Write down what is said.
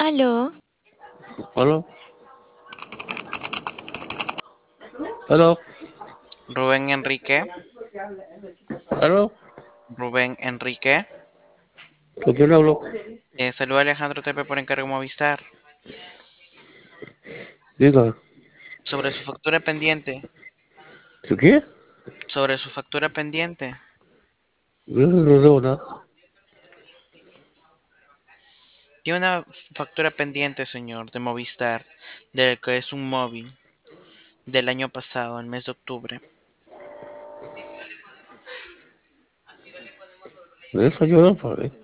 Aló, ¿Aló? ¿Aló? Rubén Enrique, ¿Aló? Rubén Enrique. ¿Con quién hablo? Saluda a Alejandro Tepe por encargo Movistar. Diga, Sobre su factura pendiente. ¿sí qué? Sobre su factura pendiente. Yo no debo nada. Tiene una factura pendiente, señor, de Movistar, del que es un móvil, del año pasado, el mes de octubre. De eso yo no pagué.